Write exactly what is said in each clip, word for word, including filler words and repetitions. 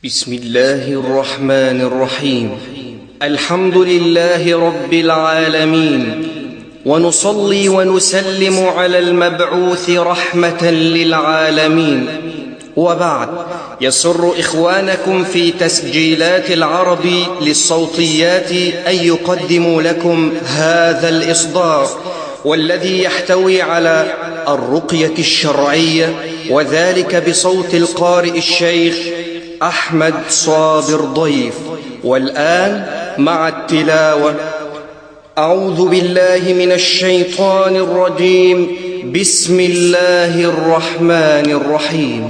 بسم الله الرحمن الرحيم. الحمد لله رب العالمين، ونصلي ونسلم على المبعوث رحمة للعالمين. وبعد، يسر إخوانكم في تسجيلات العرب للصوتيات أن يقدموا لكم هذا الإصدار، والذي يحتوي على الرقية الشرعية، وذلك بصوت القارئ الشيخ أحمد صابر ضيف. والآن مع التلاوة. أعوذ بالله من الشيطان الرجيم. بسم الله الرحمن الرحيم.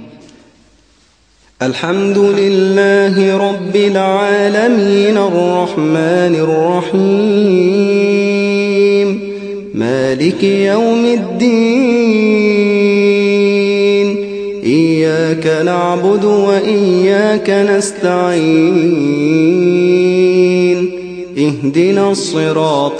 الحمد لله رب العالمين الرحمن الرحيم مالك يوم الدين، إياك نعبد وإياك نستعين، اهدنا الصراط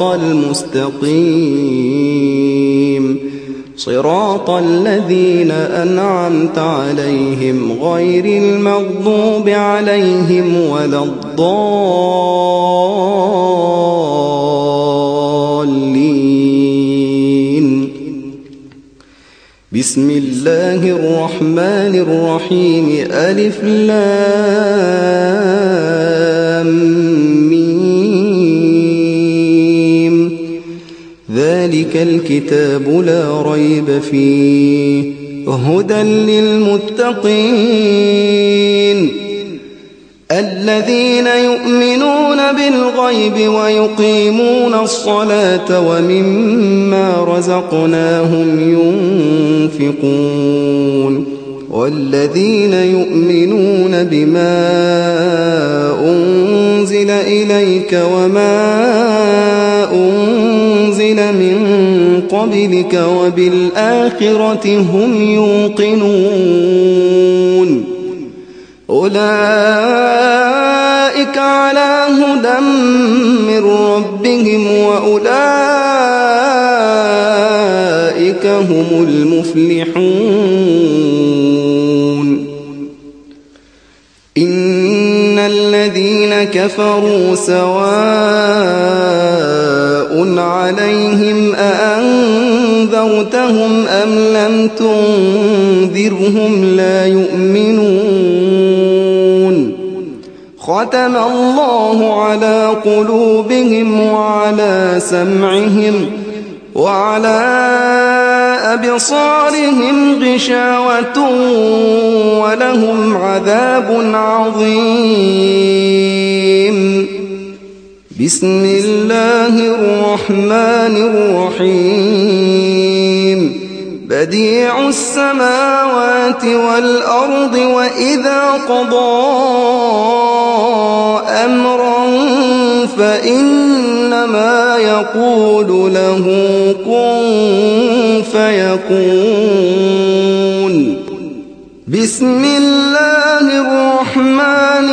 المستقيم، صراط الذين أنعمت عليهم غير المغضوب عليهم ولا الضالين. بسم الله الرحمن الرحيم. ألف لام ميم. ذلك الكتاب لا ريب فيه هدى للمتقين الذين يؤمنون بالغيب ويقيمون الصلاة ومما رزقناهم ينفقون، والذين يؤمنون بما أنزل إليك وما أنزل من قبلك وبالآخرة هم يوقنون، أولئك على هدى من ربهم وأولئك هم المفلحون. إن الذين كفروا سواء عليهم أأنذرتهم أم لم تنذرهم لا يؤمنون. ختم الله على قلوبهم وعلى سمعهم وعلى أبصارهم غشاوة ولهم عذاب عظيم. بسم الله الرحمن الرحيم. بديع السماوات والأرض، وإذا قضى أمرا فإنما يقول له كن فيكون. بسم الله الرحمن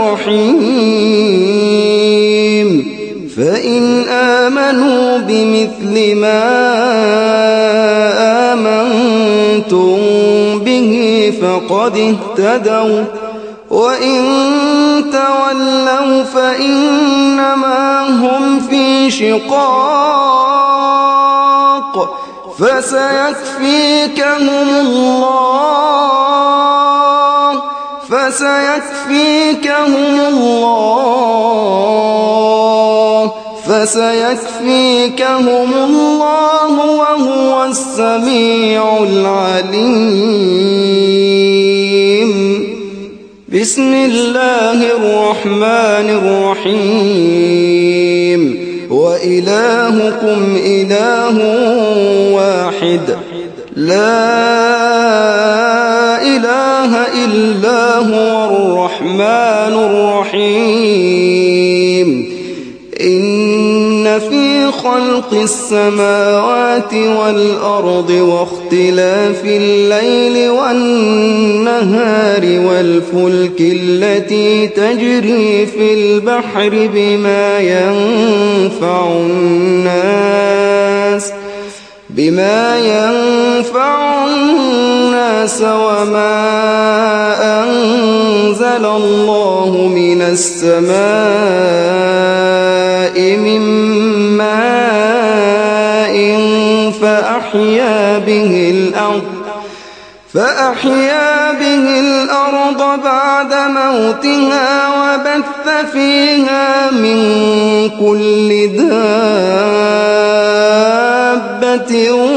الرحيم. فإن آمنوا بمثل ما آمنتم به فقد اهتدوا، وإن تولوا فإنما هم في شقاق، فسيكفيكهم الله فسيكفيكهم الله فسيكفيكهم الله وهو السميع العليم. بسم الله الرحمن الرحيم. وإلهكم إله واحد، لا إله إلا هو الرحمن الرحيم. إن في خلق السماوات والأرض واختلاف الليل والنهار والفلك التي تجري في البحر بما ينفع الناس بما ينفع الناس وما أنزل الله من السماء من ماء فأحيا به الأرض فأحيا به الأرض بعد موتها وبث فيها من كل دابة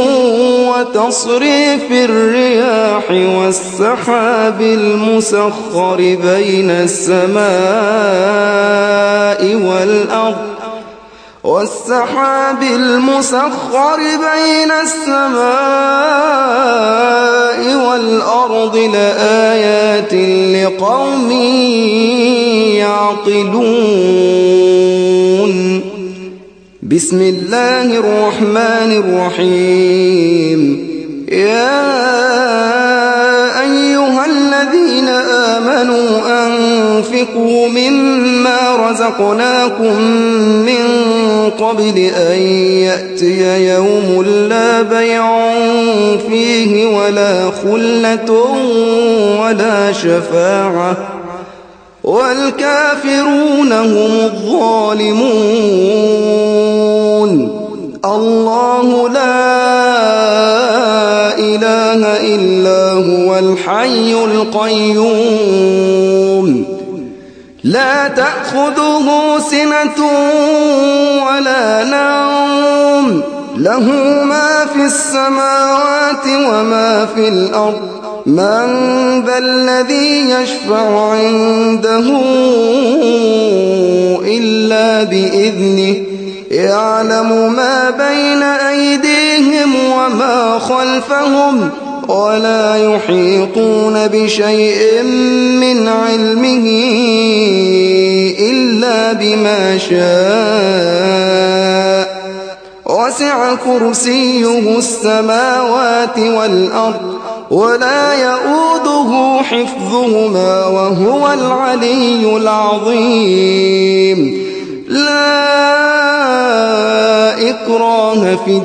وتصريف الرياح والسحاب المسخر بين السماء والأرض والسحاب المسخر بين السماء والأرض لآيات لقوم يعقلون. بسم الله الرحمن الرحيم. يا أيها الذين آمنوا أنفقوا مما رزقناكم من قبل أن يأتي يوم لا بيع فيه ولا خلة ولا شفاعة والكافرون هم الظالمون. الله لا إله إلا هو الحي القيوم لا تأخذه سنة ولا نوم له ما في السماوات وما في الأرض من ذا الذي يشفع عنده إلا بإذنه يعلم ما بين أيديهم وما خلفهم ولا يحيطون بشيء من علمه إلا بما شاء وسع كرسيه السماوات والأرض ولا يؤوده حفظهما وهو العلي العظيم. لا إكراه في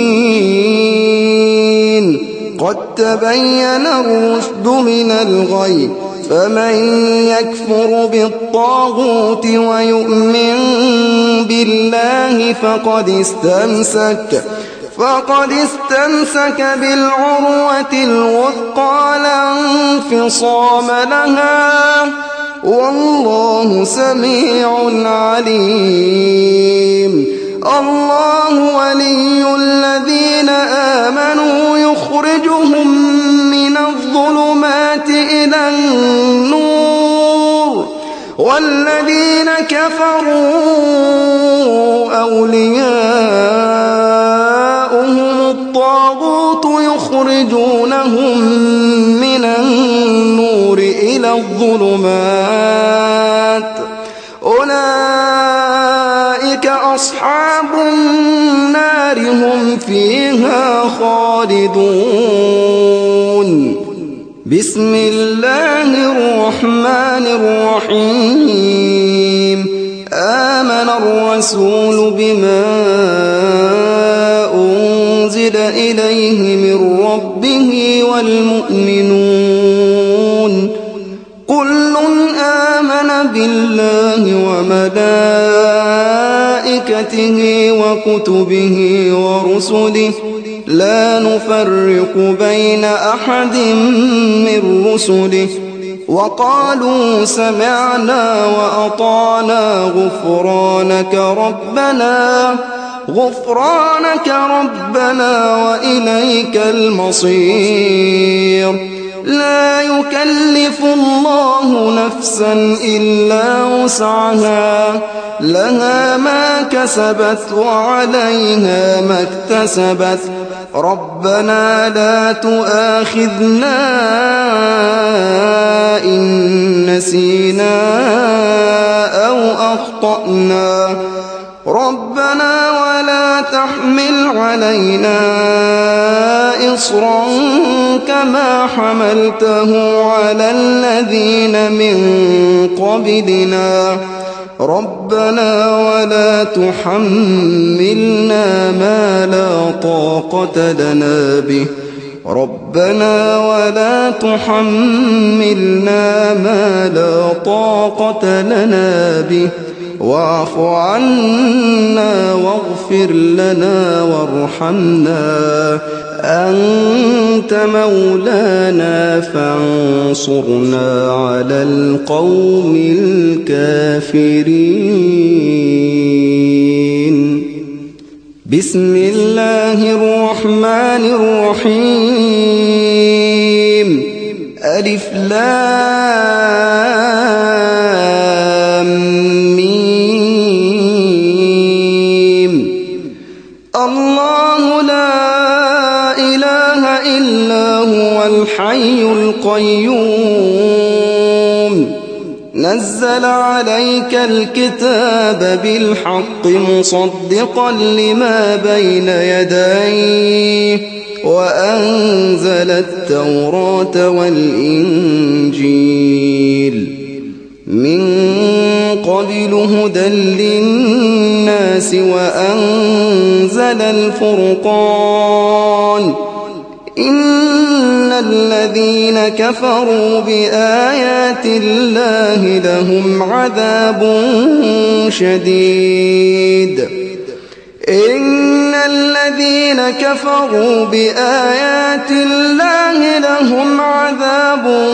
الدين قد تبين الرشد من الغي فمن يكفر بالطاغوت ويؤمن بالله فقد استمسك فقد استمسك بالعروة الوثقى لا انفصام لها والله سميع عليم. الله ولي الذين آمنوا يخرجهم من الظلمات إلى النور والذين كفروا أولياؤهم الطاغوت يخرجونهم من النور إلى الظلمات أولئك أصحاب النار هم فيها خالدون. بسم الله الرحمن الرحيم. آمن الرسول بما أنزل إليه من ربه والمؤمنون كل آمن بالله وملائكته وكتبه ورسله لا نفرق بين أحد من رسله وقالوا سمعنا وأطعنا غفرانك ربنا غفرانك ربنا وإليك المصير. لا يكلف الله نفسا إلا وسعها لها ما كسبت وعليها ما اكتسبت ربنا لا تؤاخذنا إن نسينا أو أخطأنا ربنا ولا تحمل علينا إصرا كما حملته على الذين من قبلنا ربنا ولا تحملنا ما لا طاقة لنا به ربنا ولا تحملنا ما لا طاقة لنا به واعف عنا واغفر لنا وارحمنا أنت مولانا فانصرنا على القوم الكافرين. بسم الله الرحمن الرحيم. ألف لام ميم. الله لا إله إلا هو الحي القيوم نزل عليك الكتاب بالحق مصدقا لما بين يديه وأنزل التوراة والإنجيل من قبل هدى للناس وأنزل الفرقان إن الذين كفروا بآيات الله لهم عذاب شديد إن الذين كفروا بآيات الله لهم عذاب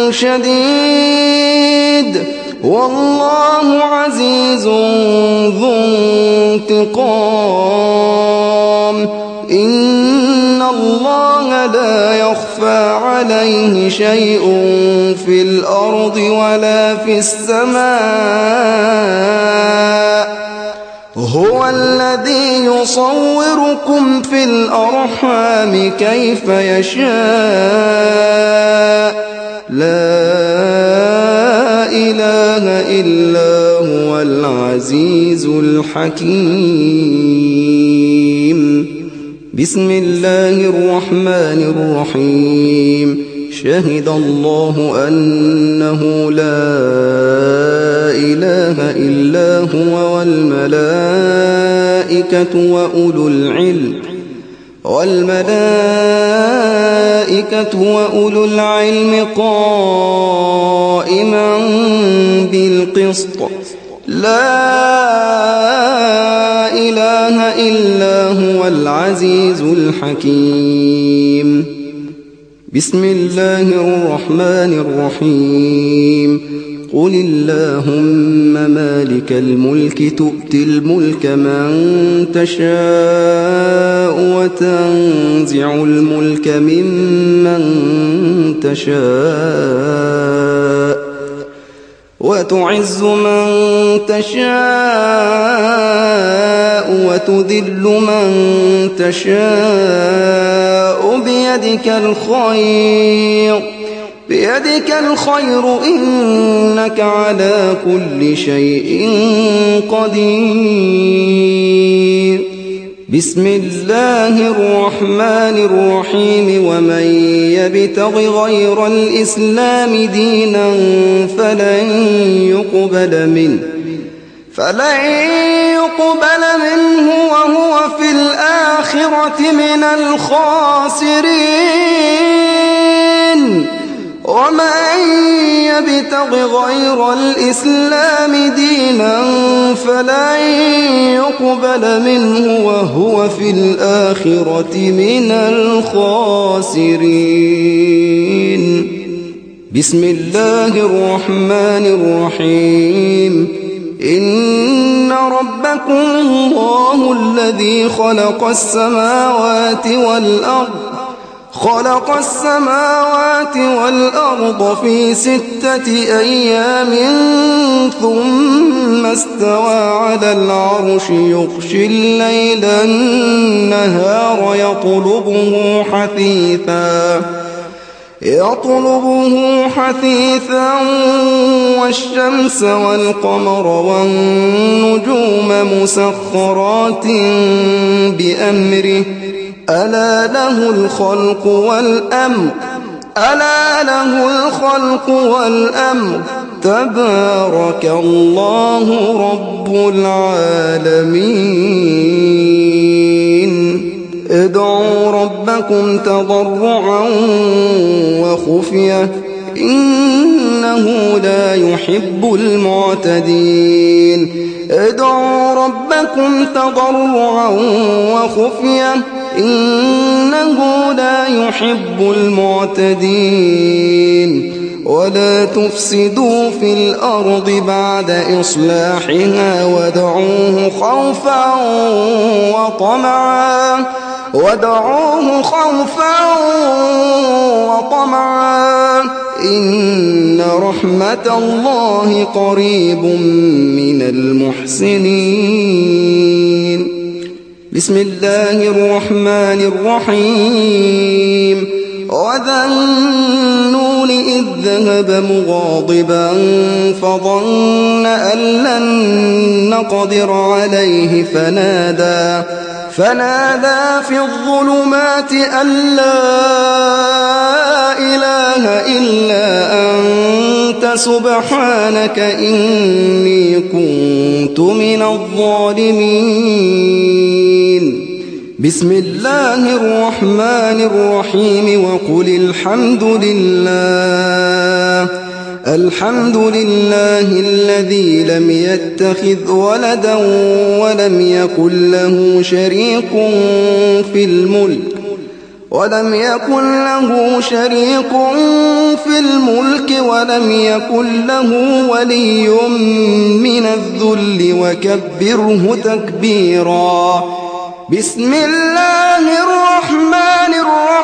شديد والله عزيز ذو انتقام إن الله لا يخفى عليه شيء في الأرض ولا في السماء هو الذي يصوركم في الأرحام كيف يشاء لا إله إلا هو العزيز الحكيم. بسم الله الرحمن الرحيم. شهد الله أنه لا إله إلا هو والملائكة وأولو العلم والملائكة وأولو العلم قائما بالقسط لا إله إلا هو العزيز الحكيم. بسم الله الرحمن الرحيم. قل اللهم مالك الملك تؤتي الملك من تشاء وتنزع الملك ممن تشاء وتعز من تشاء وتذل من تشاء بيدك الخير بيدك الخير إنك على كل شيء قدير. بسم الله الرحمن الرحيم. ومن يبتغ غير الإسلام دينا فلن يقبل منه فلن يقبل منه وهو في الآخرة من الخاسرين. ومن يبتغ غير الإسلام دينا فلن يقبل منه وهو في الآخرة من الخاسرين. بسم الله الرحمن الرحيم. إن ربكم الله الذي خلق السماوات والأرض خلق السماوات والأرض في ستة أيام ثم استوى على العرش يغشي الليل النهار يطلبه حثيثا يطلبه حثيثا والشمس والقمر والنجوم مسخرات بأمره ألا له الخلق والأمر ألا له الخلق والأمر تبارك الله رب العالمين. ادعوا ربكم تضرعا وخفية إنه لا يحب المعتدين. ادعوا ربكم تضرعا وخفية إنه لا يحب المعتدين. ولا تفسدوا في الأرض بعد إصلاحها وادعوه خوفا وطمعا وادعوه خوفا وطمعا إن رحمة الله قريب من المحسنين. بسم الله الرحمن الرحيم. وذا النون إذ ذهب مغاضبا فظن أن لن نقدر عليه فنادى فنادى في الظلمات أن لا إله إلا أنت سبحانك إني كنت من الظالمين. بسم الله الرحمن الرحيم. وقل الحمد لله الحمد لله الذي لم يتخذ ولدا ولم يكن له شريك في الملك ولم يكن له شريك في الملك ولم يكن له ولي من الذل وكبره تكبيرا. بسم الله الرحمن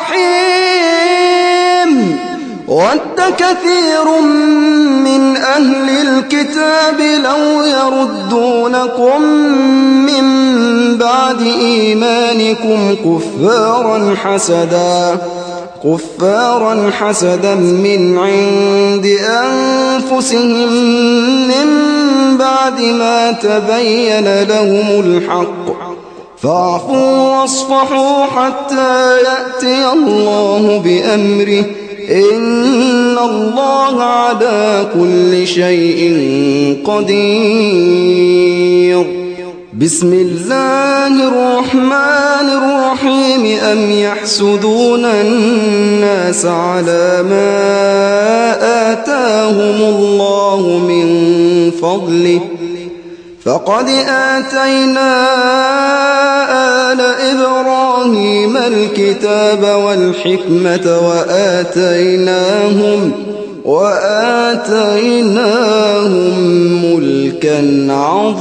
الرحيم. ود كثير من أهل الكتاب لو يردونكم من بعد إيمانكم كفارا حسدا كفارا حسدا من عند أنفسهم من بعد ما تبين لهم الحق فاعفوا واصفحوا حتى يأتي الله بأمره إن الله على كل شيء قدير. بسم الله الرحمن الرحيم. أم يحسدون الناس على ما آتاهم الله من فضله فقد آتينا آل إبراهيم الكتاب والحكمة وآتيناهم وآتيناهم ملكا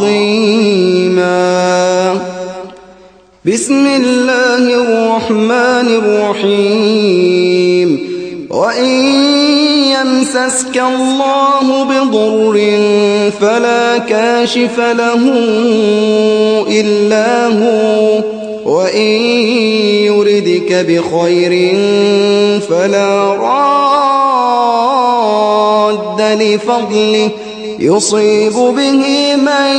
عظيما. بسم الله الرحمن الرحيم. وإن يمسسك الله بضر فلا كاشف له إلا هو وإن يردك بخير فلا راد لفضله يصيب به من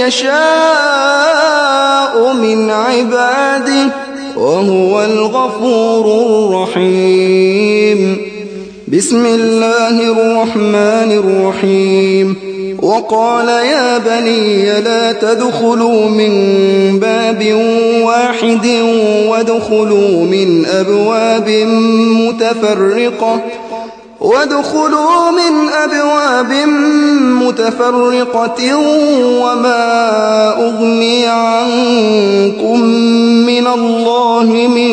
يشاء من عباده وهو الغفور الرحيم. بسم الله الرحمن الرحيم. وقال يا بني لا تدخلوا من باب واحد وادخلوا من أبواب متفرقة وادخلوا من أبواب متفرقة وما أغني عنكم من الله من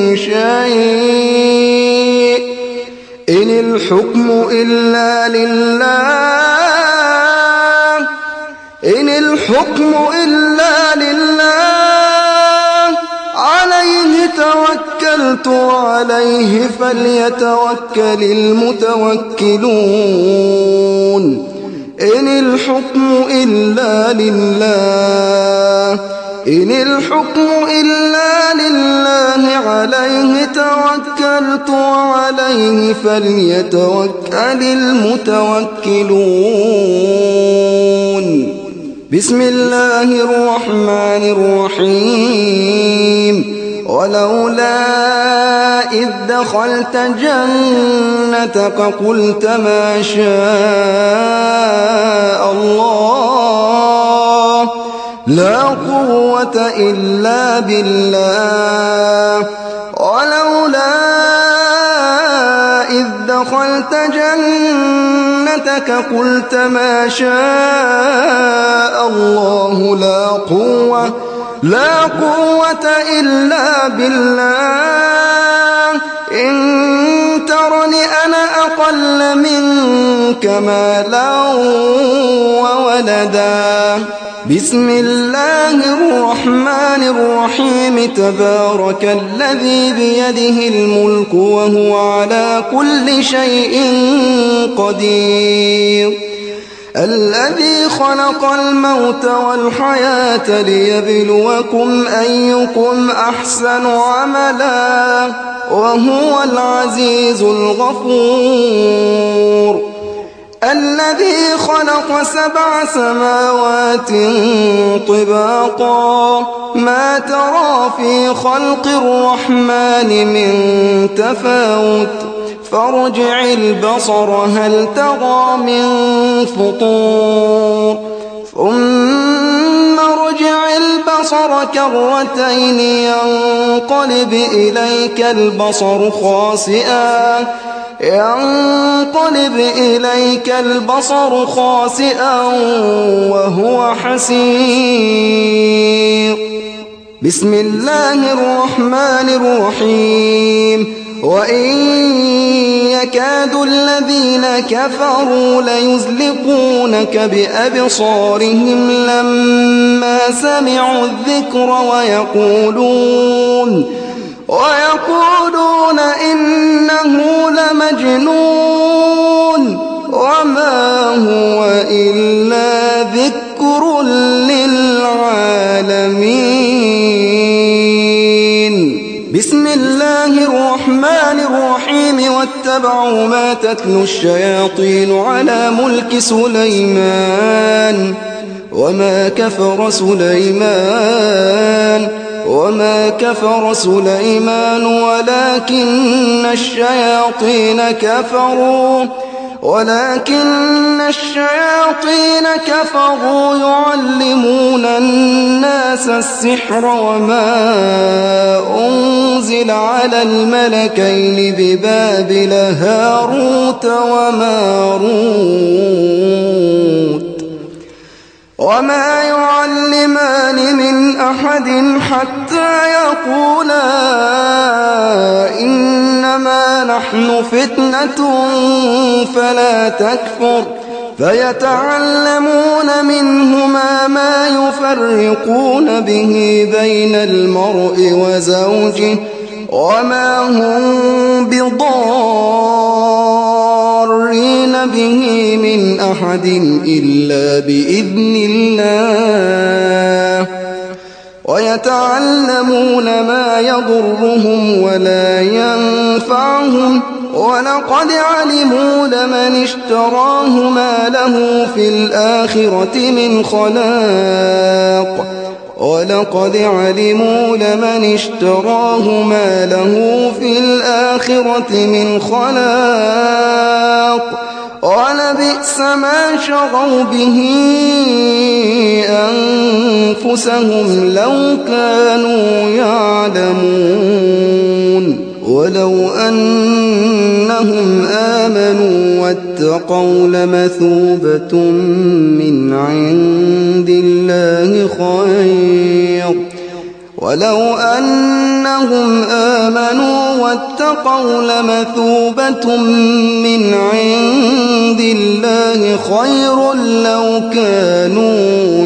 شيء إن الحكم إلا لله إن الحكم إلا لله عليه توكلت وعليه فليتوكل المتوكلون. إن الحكم إلا لله إن الحكم إلا لله عليه توكلت وعليه فليتوكل المتوكلون. بسم الله الرحمن الرحيم. ولولا إذ دخلت جنتك قلت ما شاء الله لا قوة إلا بالله ولولا إذ دخلت جنتك قلت ما شاء الله لا قوة لا قوة إلا بالله إن ترني أنا أقل منك مالا وولدا بسم الله الرحمن الرحيم تبارك الذي بيده الملك وهو على كل شيء قدير الذي خلق الموت والحياة ليبلوكم أيكم أحسن عملا وهو العزيز الغفور الذي خلق سبع سماوات طباقا ما ترى في خلق الرحمن من تفاوت فارجع البصر هل ترى من فطور ثم ارجع البصر كرتين ينقلب إليك البصر خاسئا ينقلب إليك البصر خاسئا وهو حسير بسم الله الرحمن الرحيم وإن يكاد الذين كفروا ليزلقونك بأبصارهم لما سمعوا الذكر ويقولون ويقولون إنه لمجنون وما هو إلا ذكر للعالمين بسم الله الرحمن الرحيم واتبعوا ما تتلو الشياطين على ملك سليمان وما كفر سليمان وما كفر سليمان ولكن الشياطين كفروا ولكن الشياطين كفروا يعلمون الناس السحر وما أنزل على الملكين ببابل هاروت وماروت وما يعلمان من أحد حتى يقولا إنما نحن فتنة فلا تكفر فيتعلمون منهما ما يفرقون به بين المرء وزوجه وما هم بضارين به من أحد إلا بإذن الله ويتعلمون ما يضرهم ولا ينفعهم ولقد علموا لمن اشتراه ما له في الآخرة من خلاق ولقد علموا لمن اشتراه ما له في الآخرة من خلاق ولبئس ما شروا به أنفسهم لو كانوا يعلمون ولو أنهم آمنوا واتقوا لمثوبة من عند الله خير ولو أنهم آمنوا واتقوا لمثوبة من عند الله خير لو كانوا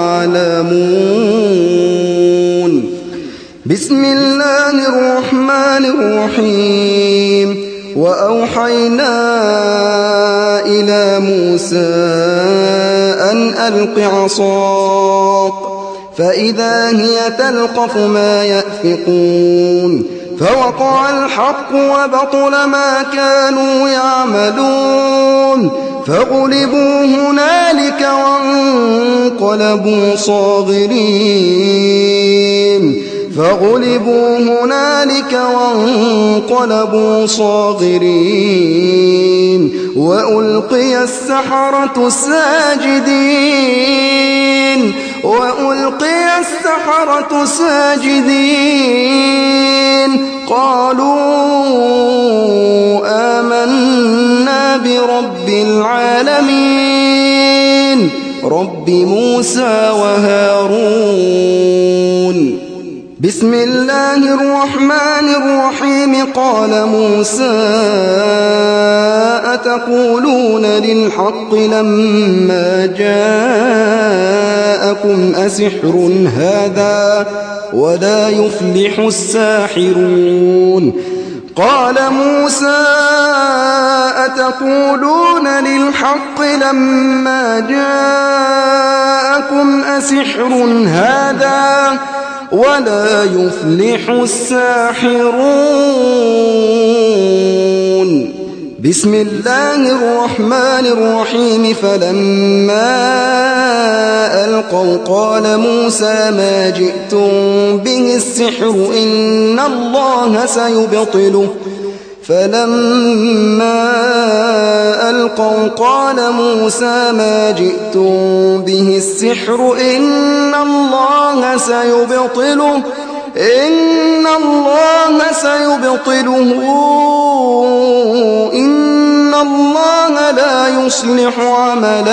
يعلمون بسم الله الرحمن الرحيم وأوحينا إلى موسى أن ألق عصاك فإذا هي تلقف ما يأفكون فوقع الحق وبطل ما كانوا يعملون فغلبوا هنالك وانقلبوا صاغرين فغلبوا هنالك وانقلبوا صاغرين وألقي السحرة ساجدين وألقي السحرة ساجدين قالوا آمنا برب العالمين رب موسى وهارون. بسم الله الرحمن الرحيم. قال موسى أتقولون للحق لما جاءكم أسحر هذا ولا يفلح الساحرون. قال موسى أتقولون للحق لما جاءكم أسحر هذا ولا يفلح الساحرون. بسم الله الرحمن الرحيم. فلما ألقوا قال موسى ما جئتم به السحر إن الله سيبطله. فلما ألقوا قال موسى ما جئتم به السحر إن الله سيبطله إن الله سيبطله إن الله لا يصلح عمل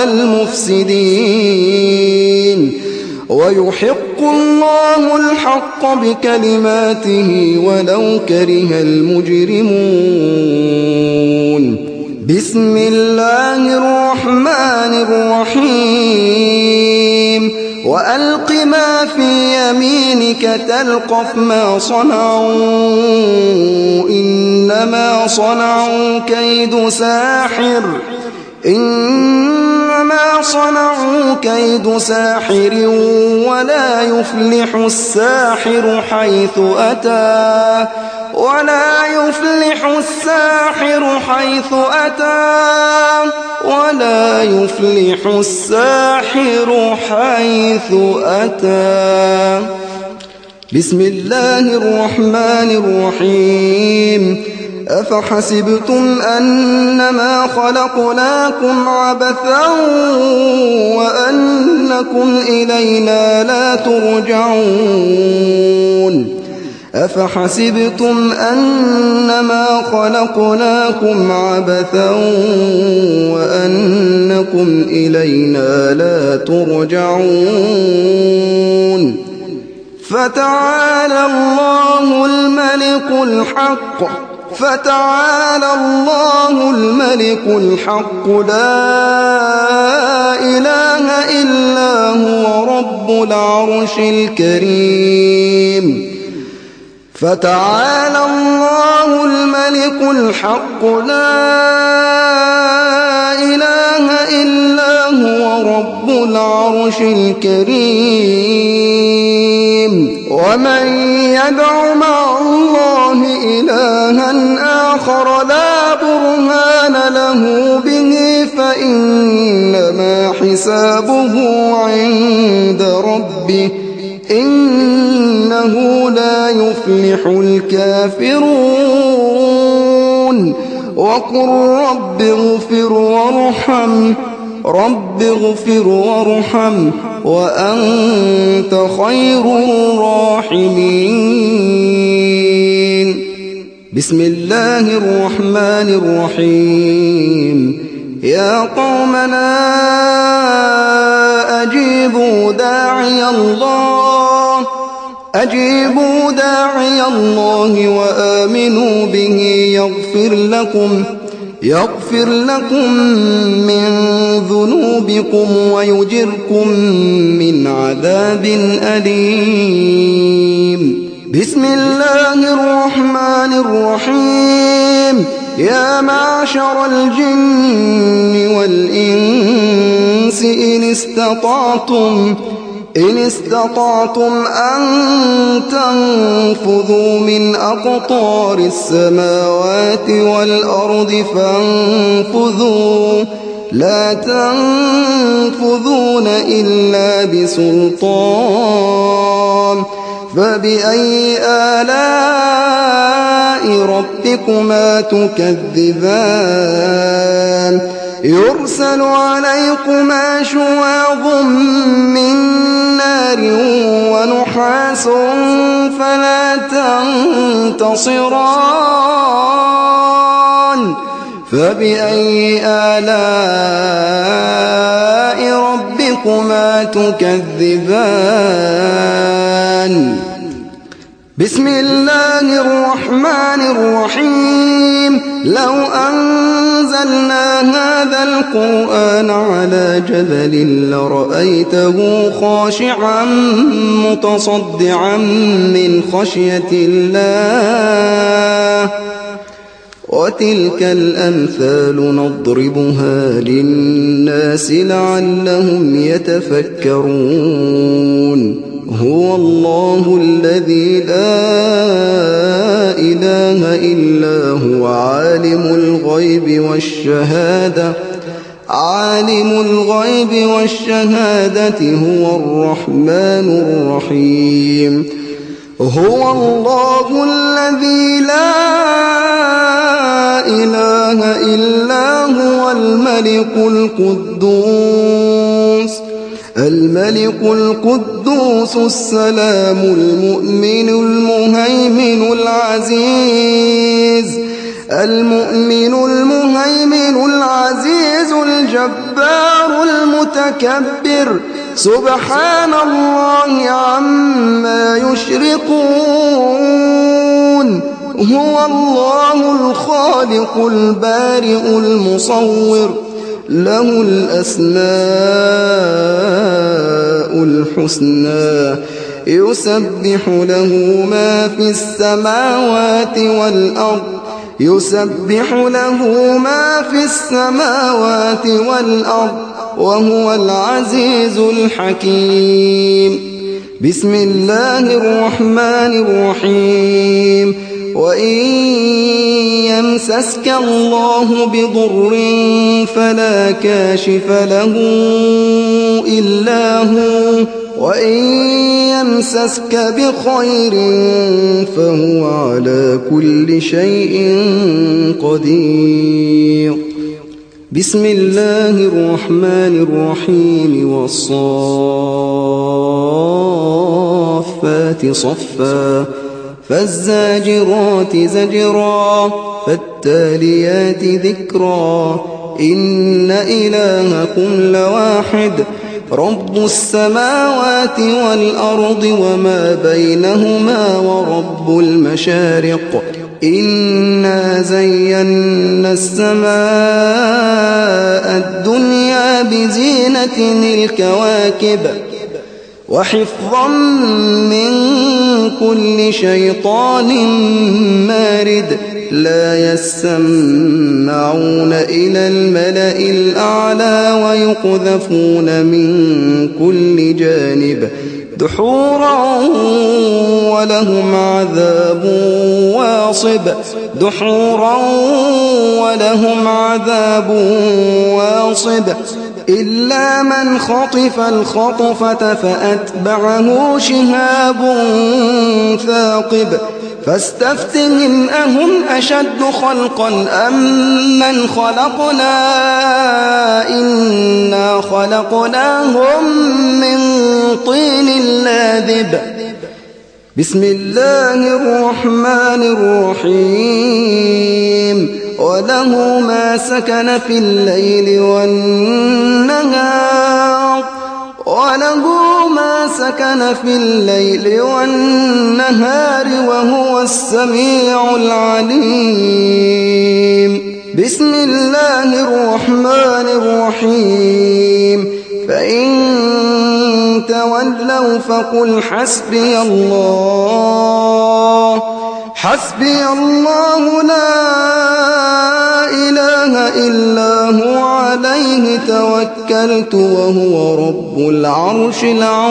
المفسدين ويحق الله الحق بكلماته ولو كره المجرمون. بسم الله الرحمن الرحيم. وألق ما في يمينك تلقف ما صنعوا إنما صنعوا كيد ساحر إنما صنعوا كيد ساحر ولا يفلح الساحر حيث أتى ولا يفلح الساحر حيث أتى ولا يفلح الساحر حيث أتى. بسم الله الرحمن الرحيم. أفحسبتم أنما خلقناكم عبثا وأنكم إلينا لا ترجعون أفحسبتم أنما خلقناكم عبثا وأنكم إلينا لا ترجعون فتعالى الله الملك الحق فتعالى الله الملك الحق لا إله إلا هو رب العرش الكريم فتعالى الله الملك الحق لا إله إلا هو رب العرش الكريم ومن يدع مع الله إلها آخر لا برهان له به فإنما حسابه عند ربه إنه لا يفلح الكافرون وقل رب اغفر وارحم رب اغفر وارحم وأنت خير الراحمين بسم الله الرحمن الرحيم يا قومنا أجيبوا داعي الله أجيبوا داعي الله وآمنوا به يغفر لكم يغفر لكم من ذنوبكم ويجركم من عذاب أليم بسم الله الرحمن الرحيم يا معشر الجن والإنس إن استطعتم إن استطعتم أن تنفذوا من أقطار السماوات والأرض فانفذوا لا تنفذون إلا بسلطان فبأي آلاء ربكما تكذبان يرسل عليكما شواظ من نار ونحاس فلا تنتصران فبأي آلاء ربكما تكذبان بسم الله الرحمن الرحيم لو أنزلنا هذا القرآن على جبل لرأيته خاشعا متصدعا من خشية الله وتلك الأمثال نضربها للناس لعلهم يتفكرون هو الله الذي لا إله إلا هو عالم الغيب والشهادة عالم الغيب والشهادة هو الرحمن الرحيم هو الله الذي لا إله إلا هو الملك القدوس الملك القدوس السلام المؤمن المهيمن العزيز المؤمن المهيمن العزيز الجبار المتكبر سبحان الله عما يشركون هو الله الخالق البارئ المصور له الأسماء الحسنى يسبح له ما في السماوات والأرض يسبح له ما في السماوات والأرض وهو العزيز الحكيم بسم الله الرحمن الرحيم وإن يمسسك الله بضر فلا كاشف له إلا هو وإن يمسسك بخير فهو على كل شيء قدير بسم الله الرحمن الرحيم والصافات صفا فالزاجرات زجرا فالتاليات ذكرا إن إلهكم لواحد رب السماوات والأرض وما بينهما ورب المشارق إنا زينا السماء الدنيا بزينة الكواكب وحفظا من كل شيطان مارد لا يسمعون إلى الملأ الأعلى ويقذفون من كل جانب دحورا ولهم عذاب واصب دحورا ولهم عذاب واصب إلا من خطف الخطفة فأتبعه شهاب ثاقب فاستفتهم أهم أشد خلقا أم من خلقنا إنا خلقناهم من طين لاذب بسم الله الرحمن الرحيم وله ما سكن في الليل والنهار وله ما سكن في الليل والنهار وهو السميع العليم بسم الله الرحمن الرحيم فإن تولوا فقل حسبي الله حسبي الله لا إله إلا هو عليه توكلت وهو رب العرش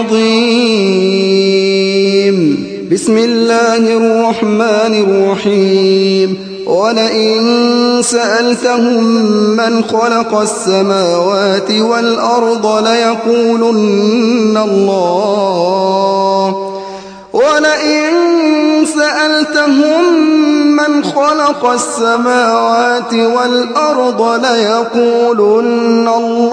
العظيم بسم الله الرحمن الرحيم ولئن سألتهم من خلق السماوات والأرض ليقولن الله ولئن سألتهم من خلق السماوات والأرض ليقولن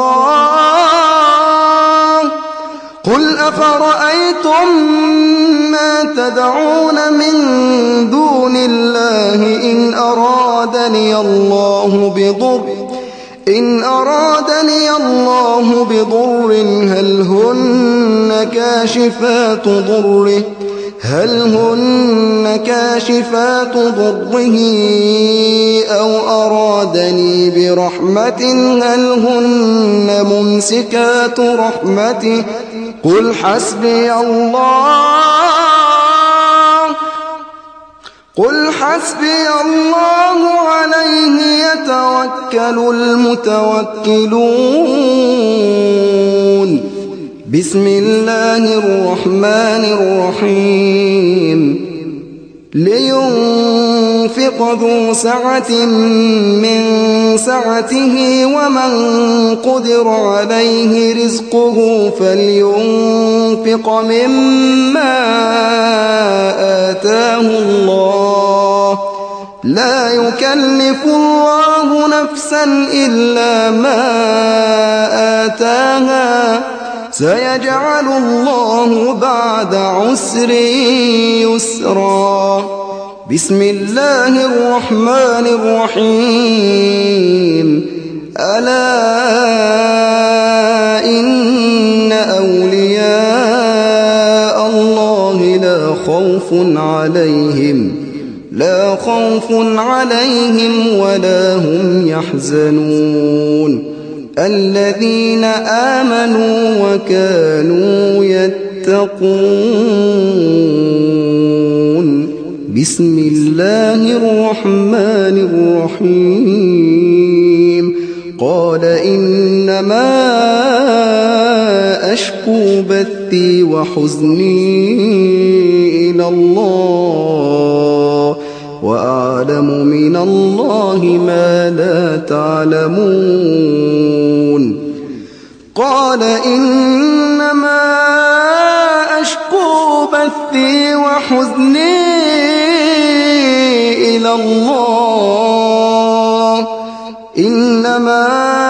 الله قل أفرأيتم ما تدعون من دون الله إن أرادني الله بضر إن أرادني الله بضر هل هن كاشفات ضره هل هن كاشفات ضره أو أرادني برحمة هل هن ممسكات رحمته قل حسبي الله قل حسبي الله عليه يتوكل المتوكلون بسم الله الرحمن الرحيم لينفق ذو سعة من سعته ومن قدر عليه رزقه فلينفق مما آتاه الله لا يكلف الله نفسا إلا ما آتاها سيجعل الله بعد عسر يسرا بسم الله الرحمن الرحيم ألا إن أولياء الله لا خوف عليهم لا خوف عليهم ولا هم يحزنون الذين آمنوا وكانوا يتقون بسم الله الرحمن الرحيم قال إنما أشكو بثي وحزني إلى الله وأعلم من الله ما لا تعلمون قال إنما أشكو بثي وحزني إلى الله إنما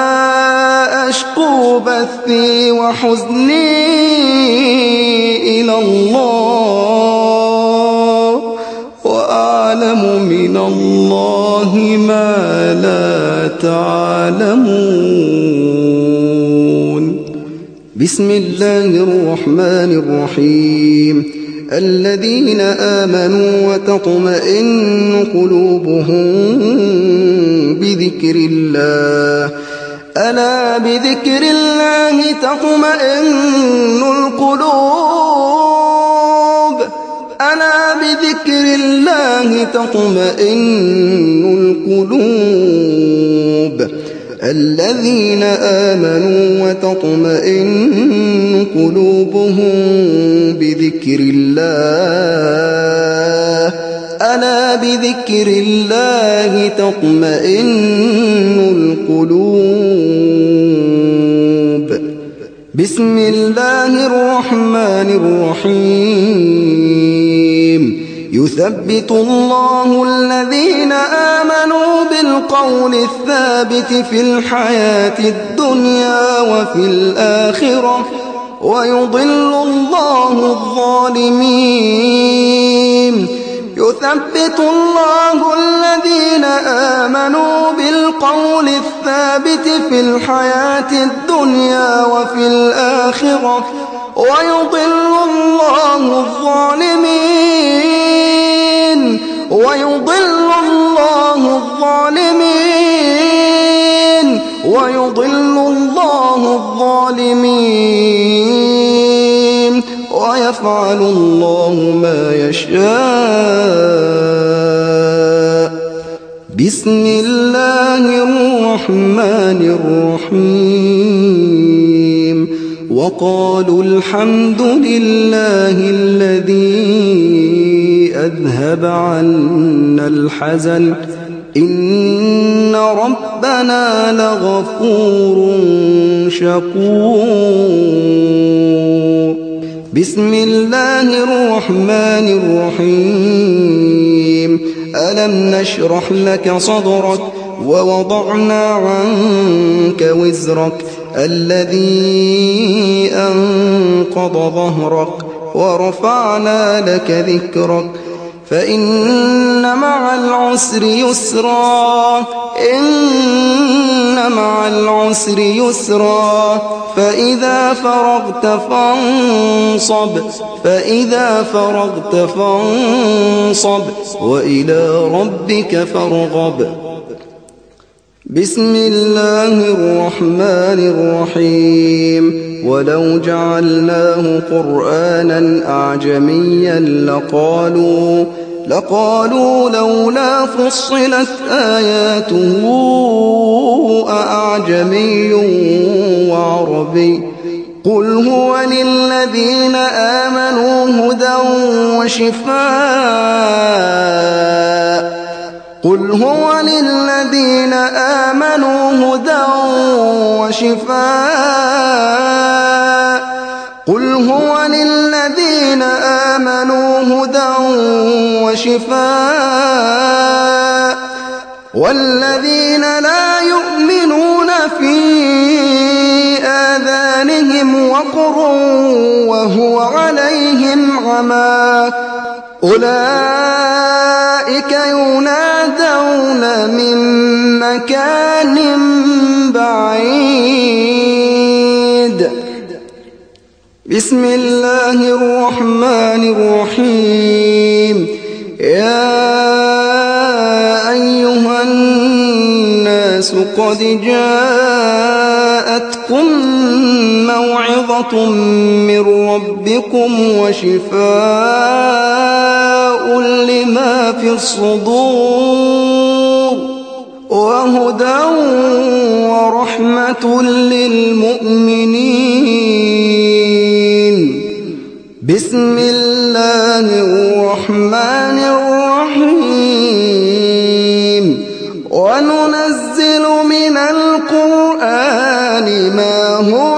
أشكو بثي وحزني إلى الله وأعلم من الله ما لا تعلمون بسم الله الرحمن الرحيم الذين آمنوا وتطمئن قلوبهم بذكر الله ألا بذكر الله تطمئن القلوب ألا بذكر الله تطمئن القلوب الذين آمنوا وتطمئن قلوبهم بذكر الله ألا بذكر الله تطمئن القلوب بسم الله الرحمن الرحيم يثبت الله الذين آمنوا بالقول الثابت في الحياة الدنيا وفي الآخرة ويضل الله الظالمين يثبت الله الذين آمنوا بالقول الثابت في الحياة الدنيا وفي الآخرة ويضل الله الظالمين ويضل الله الظالمين ويضل الله الظالمين ويفعل الله ما يشاء بسم الله الرحمن الرحيم وقالوا الحمد لله الذي أذهب عنا الحزن إن ربنا لغفور شكور بسم الله الرحمن الرحيم ألم نشرح لك صدرك ووضعنا عنك وزرك الذي أنقض ظهرك ورفعنا لك ذكرك فإن مع العسر يسرا إن مع العسر يسرا فإذا فرغت فانصب فإذا فرغت فانصب وإلى ربك فارغب بسم الله الرحمن الرحيم ولو جعلناه قرآنا أعجميا لقالوا لقالوا لولا فصلت آياته أأعجمي وعربي قل هو للذين آمنوا هدى وشفاء قل هو للذين آمنوا هدى وشفاء قل هو للذين آمنوا هدى وشفاء والذين لا يؤمنون في آذانهم وقر وهو عليهم عمى أولئك ينادون من مكان بعيد بسم الله الرحمن الرحيم يا أيها الناس قد جاءتكم موعظة من ربكم وشفاء لما في الصدور وهدى ورحمة للمؤمنين بسم الله الرحمن الرحيم وننزل من القرآن ما هو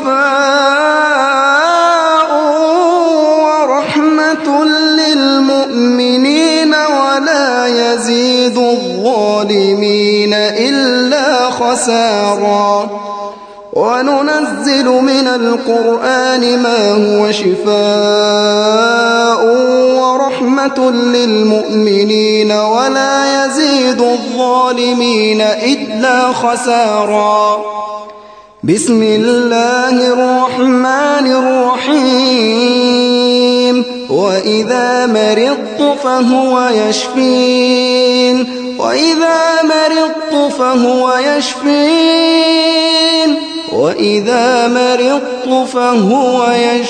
شفاء ورحمة للمؤمنين ولا يزيد الظالمين إلا خسارا وننزل من القرآن ما هو شفاء ورحمة للمؤمنين ولا يزيد الظالمين إلا خسارا بسم الله الرحمن الرحيم وإذا مرضت فهو يشفين وإذا مرضت فهو يشفين وإذا مرضت فهو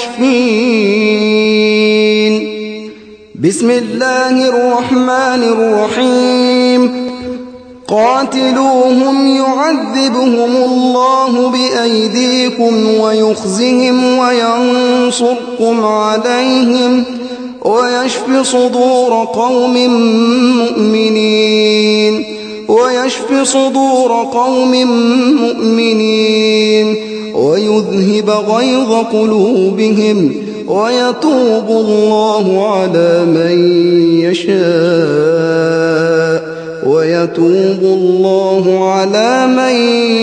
يشفين بسم الله الرحمن الرحيم قاتلوهم يعذبهم الله بأيديكم ويخزهم وينصركم عليهم ويشف صدور قوم مؤمنين ويشف صدور قوم مؤمنين ويذهب غيظ قلوبهم ويتوب الله على من يشاء ويتوب الله على من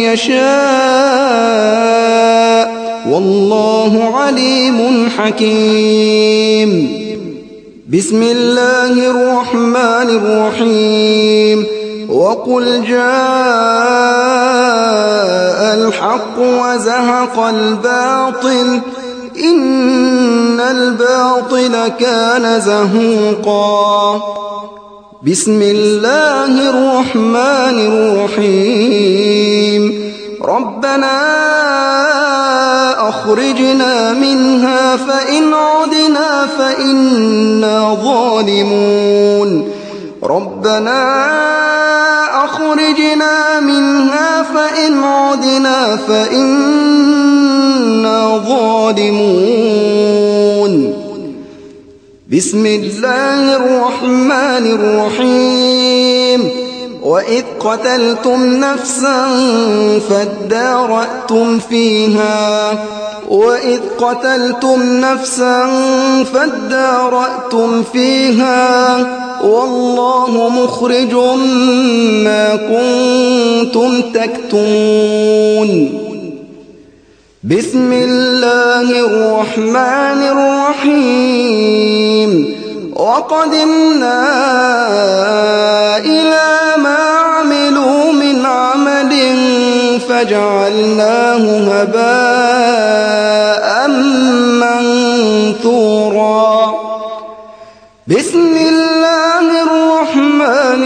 يشاء والله عليم حكيم بسم الله الرحمن الرحيم وقل جاء الحق وزهق الباطل إن الباطل كان زهوقا بسم الله الرحمن الرحيم ربنا أخرجنا منها فإن عدنا فإنا ظالمون ربنا أخرجنا منها فإن عدنا فإنا ظالمون بسم الله الرحمن الرحيم وإذ قتلتم نفسا فادارأتم فيها وإذ قتلتم نفسا فادارأتم فيها والله مخرج ما كنتم تكتمون. بسم الله الرحمن الرحيم. وقدمنا إلى ما عملوا من عمل فجعلناه هباء منثورا. بسم الله الرحمن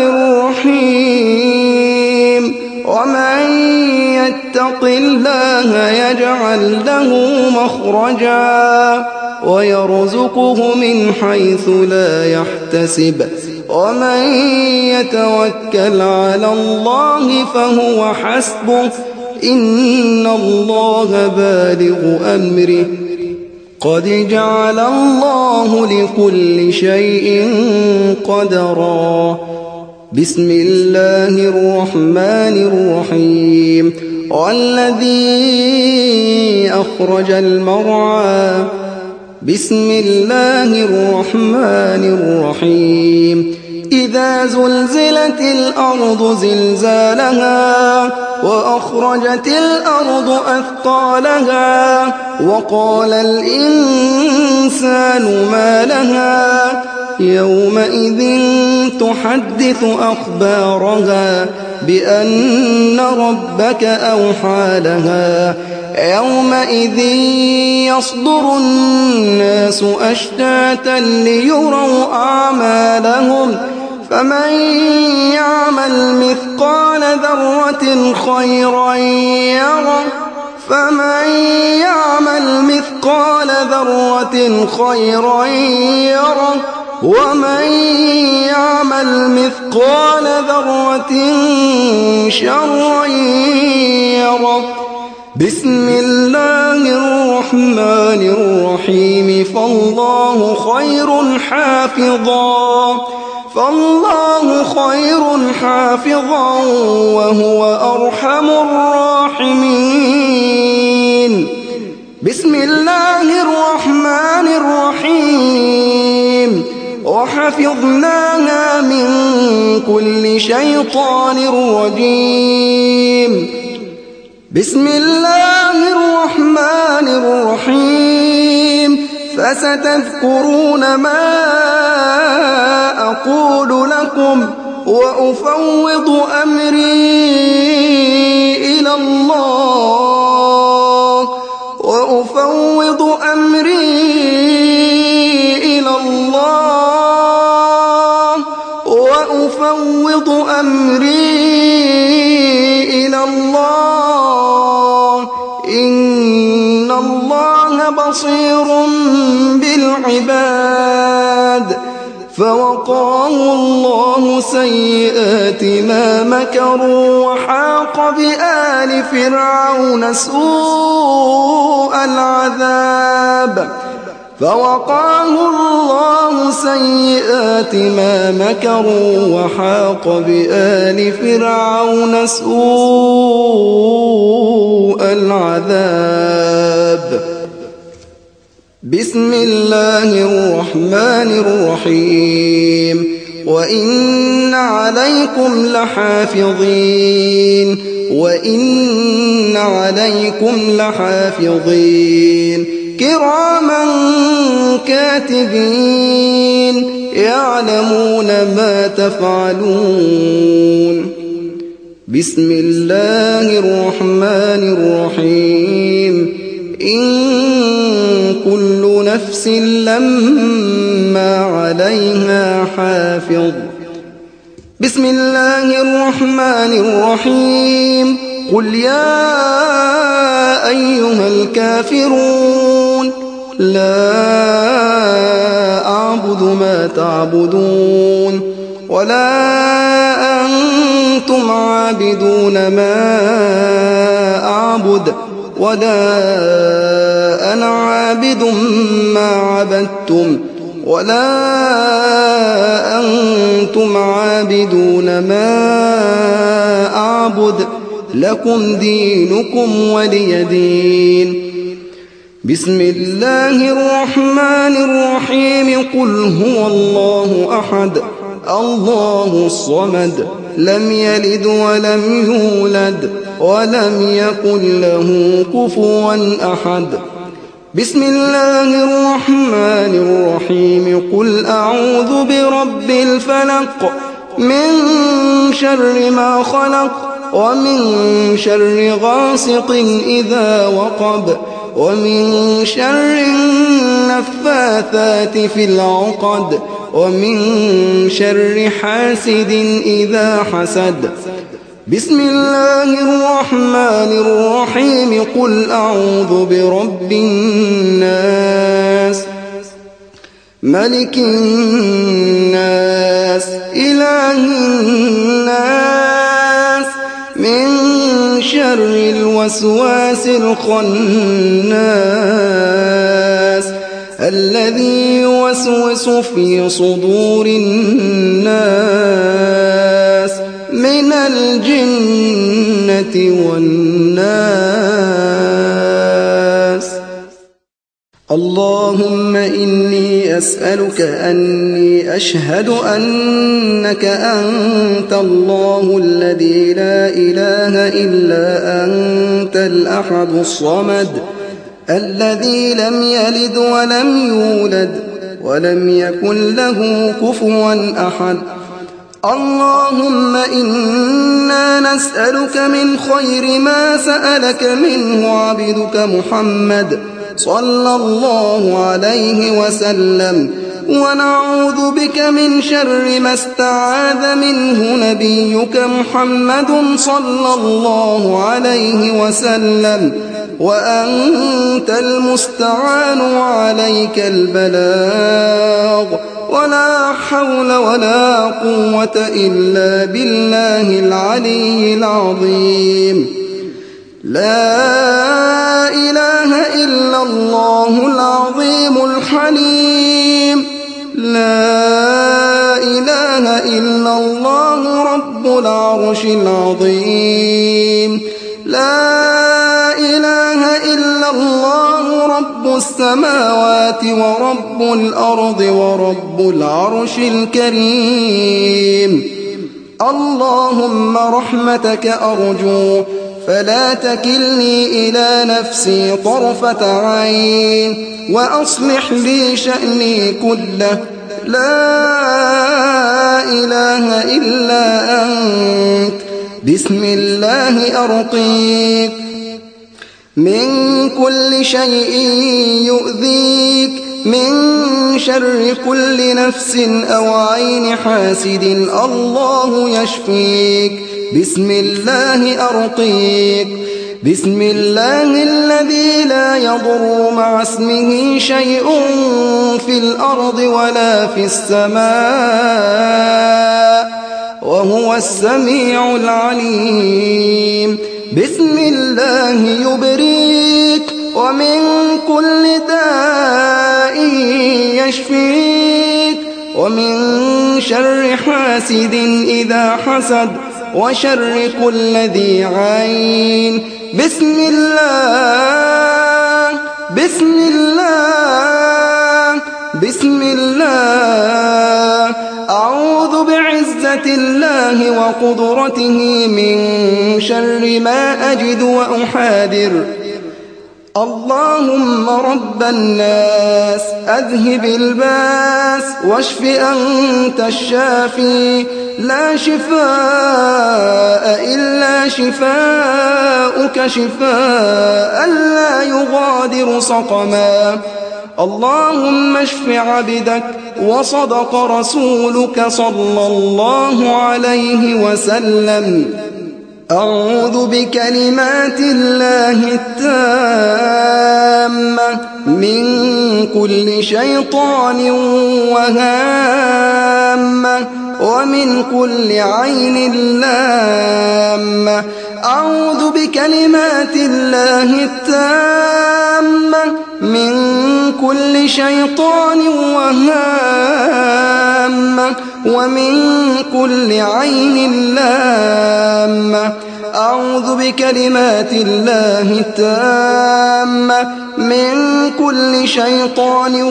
الرحيم. ومن يتق الله يجعل له مخرجا ويرزقه من حيث لا يحتسب ومن يتوكل على الله فهو حسبه إن الله بالغ أمره قد جعل الله لكل شيء قدرا. بسم الله الرحمن الرحيم. والذي أخرج المرعى. بسم الله الرحمن الرحيم. إذا زلزلت الأرض زلزالها وأخرجت الأرض أثقالها وقال الإنسان ما لها يومئذ تحدث أخبارها بأن ربك أوحى لها يومئذ يصدر الناس أشتاتا ليروا أعمالهم فمن يعمل مثقال ذرة خيرا يره فمن يعمل مثقال ذرة خيرا يره ومن يعمل مثقال ذرة شرا يره. بسم الله الرحمن الرحيم. فالله خير حافظا فالله خير حافظا وهو أرحم الراحمين. بسم الله الرحمن الرحيم. وحفظناها من كل شيطان رجيم. بسم الله الرحمن الرحيم. فستذكرون ما أقول لكم وأفوض أمري إلى الله وأفوض أمري إلى الله وأفوض أمري إلى الله إن الله بصير بالعباد. فوقاه الله سيئات ما مكروا وحاق بآل فرعون سوء العذاب فوقاه الله سيئات ما مكروا وحاق بآل فرعون سوء العذاب. بسم الله الرحمن الرحيم. وإن عليكم لحافظين وإن عليكم لحافظين كراما كاتبين يعلمون ما تفعلون. بسم الله الرحمن الرحيم. إن كل نفس لما عليها حافظ. بسم الله الرحمن الرحيم. قل يا أيها الكافرون لا أعبد ما تعبدون ولا أنتم عابدون ما أعبد ولا أنا عابد ما عبدتم ولا أنتم عابدون ما أعبد لكم دينكم ولي دين. بسم الله الرحمن الرحيم قل هو الله أحد الله الصمد لم يلد ولم يولد ولم يكن له كفوا أحد بسم الله الرحمن الرحيم قل أعوذ برب الفلق من شر ما خلق ومن شر غاسق إذا وقب ومن شر النفاثات في العقد ومن شر حاسد إذا حسد بسم الله الرحمن الرحيم قل أعوذ برب الناس ملك الناس إله الناس من شر الوسواس الخناس الذي يوسوس في صدور الناس من الجنة والناس اللهم إني أسألك أني أشهد أنك أنت الله الذي لا إله إلا أنت الأحد الصمد الذي لم يلد ولم يولد ولم يكن له كفوا أحد اللهم إنا نسألك من خير ما سألك منه عبدك محمد صلى الله عليه وسلم ونعوذ بك من شر ما استعاذ منه نبيك محمد صلى الله عليه وسلم وأنت المستعان وعليك البلاغ ولا حول ولا قوة إلا بالله العلي العظيم لا إله إلا الله العظيم الحليم لا إله إلا الله رب العرش العظيم لا إله إلا الله رب السماوات ورب الأرض ورب العرش الكريم اللهم رحمتك أرجو فلا تكلني إلى نفسي طرفة عين وأصلح لي شأني كله لا إله إلا أنت بسم الله أرقيك من كل شيء يؤذيك من شر كل نفس أو عين حاسد الله يشفيك بسم الله أرقيك بسم الله الذي لا يضر مع اسمه شيء في الأرض ولا في السماء وهو السميع العليم بسم الله يبريك ومن كل داء يشفيك ومن شر حاسد إذا حسد وشر كل ذي عين بسم الله بسم الله بسم الله أعوذ بعزة الله وقدرته من شر ما أجد وأحاذر اللهم رب الناس أذهب الباس واشف أنت الشافي لا شفاء إلا شفاؤك شفاء لا يغادر سقما اللهم اشف عبدك وصدق رسولك صلى الله عليه وسلم أعوذ بكلمات الله التامة من كل شيطان وهامة ومن كل عين لامة أعوذ بكلمات الله التامة من كل شيطان وهامة ومن كل عين لامة أعوذ بكلمات الله التامة من كل شيطان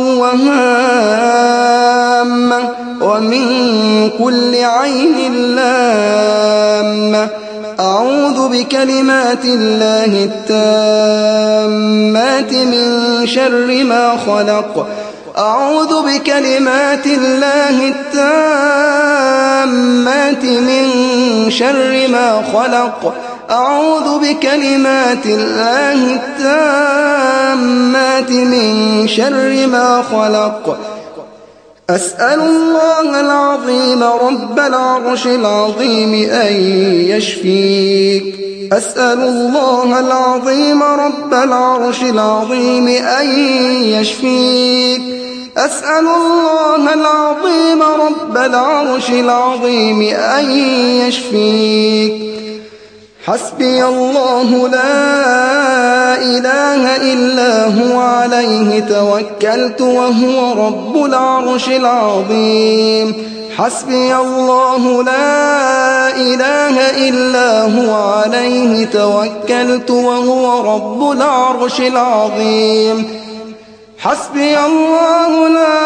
وهامة ومن كل عين لامة. أعوذ بكلمات الله التامات من شر ما خلق. أعوذ بكلمات الله التامات من شر ما خلق. أعوذ بكلمات الله التامات من شر ما خلق. أسأل الله العظيم رب العرش العظيم أن يشفيك. أسأل الله العظيم رب العرش العظيم أن يشفيك. أسأل الله العظيم رب العرش العظيم أن يشفيك. حسبي الله لا إله إلا هو عليه توكلت وهو رب العرش العظيم. حسبي الله لا إله إلا هو عليه توكلت وهو رب العرش العظيم. حسبي الله لا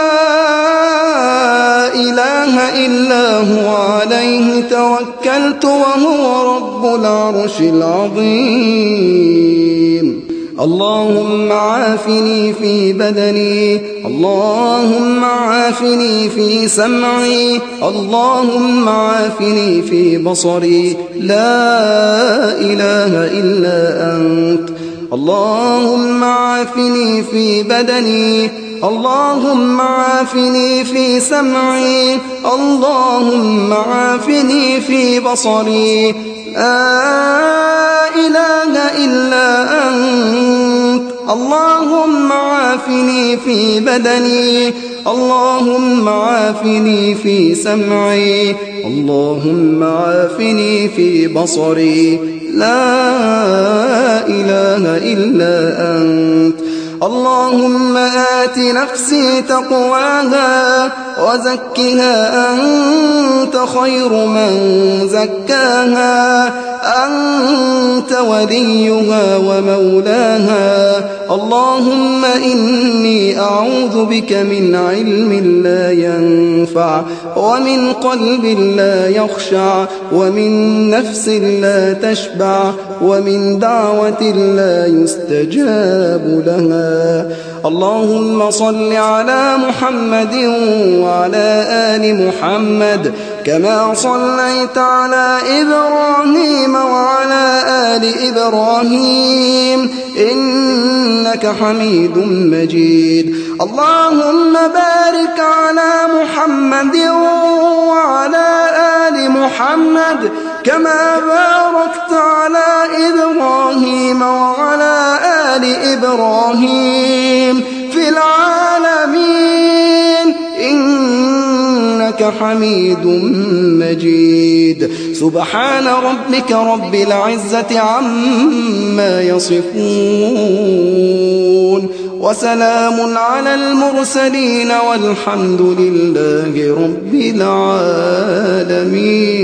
إله إلا هو عليه توكلت وهو رب العرش العظيم. اللهم عافني في بدني. اللهم عافني في سمعي. اللهم عافني في بصري. لا إله إلا أنت. اللهم عافني في بدني. اللهم عافني في سمعي. اللهم عافني في بصري. لا إله إلا أنت. اللهم عافني في بدني. اللهم عافني في سمعي. اللهم عافني في بصري. لا إله إلا أنت. اللهم آت نفسي تقواها وزكها أنت خير من زكاها. أنت وليها ومولاها. اللهم إني أعوذ بك من علم لا ينفع ومن قلب لا يخشع ومن نفس لا تشبع ومن دعوة لا يستجاب لها. اللهم صل على محمد وعلى آل محمد كما صليت على إبراهيم وعلى آل إبراهيم إنك حميد مجيد. اللهم بارك على محمد وعلى آل محمد كما باركت على إبراهيم وعلى آل إبراهيم في العالمين إنك حميد مجيد. سبحان ربك رب العزة عما يصفون وسلام على المرسلين والحمد لله رب العالمين.